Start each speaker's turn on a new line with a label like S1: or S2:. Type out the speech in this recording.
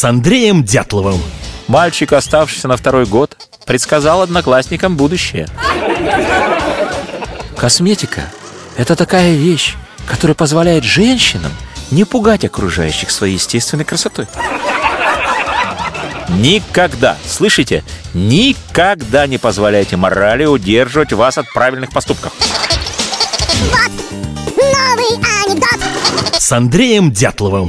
S1: с Андреем Дятловым.
S2: Мальчик, оставшийся на второй год, предсказал одноклассникам будущее. Косметика – это такая вещь, которая позволяет женщинам не пугать окружающих своей естественной красотой. Никогда, слышите, никогда не позволяйте морали удерживать вас от правильных поступков.
S3: Вот новый анекдот
S1: С Андреем Дятловым.